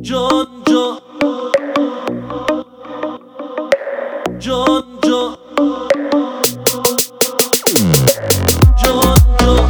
جان جان جان جان جان جان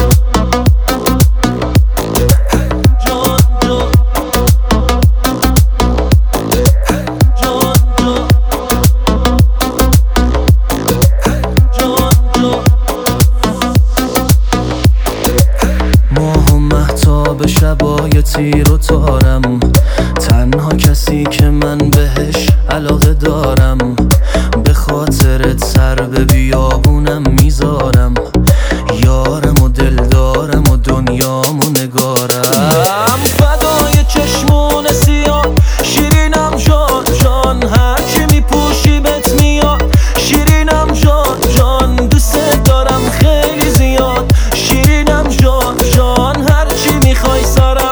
به شبای تیر و تارم، تنها کسی که من بهش علاقه دارم. به خاطرت سر به بیابونم میذارم، یارم و دلدارم و دنیام و نگارم. فدای چشمون سیاه شیرینم جان جان، هرچی میپوشی بهت میاد شیرینم جان جان. دوست دارم خیلی زیاد شیرینم جان جان، هرچی میخوای سرم